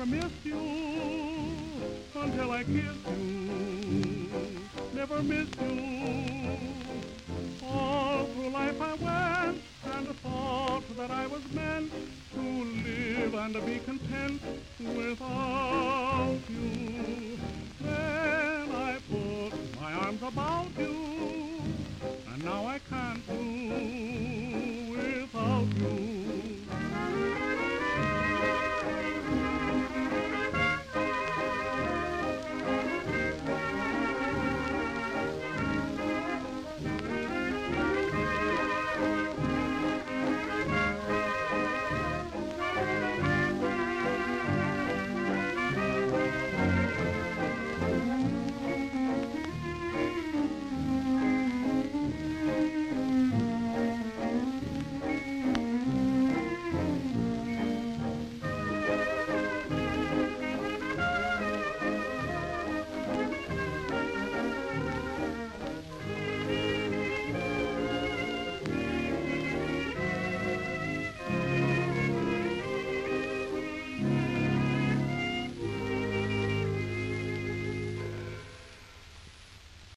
missed you until I kissed you. Never missed you. All through life I went and thought that I was meant to live and to be content without you. Then I put my arms about you, and now I can't do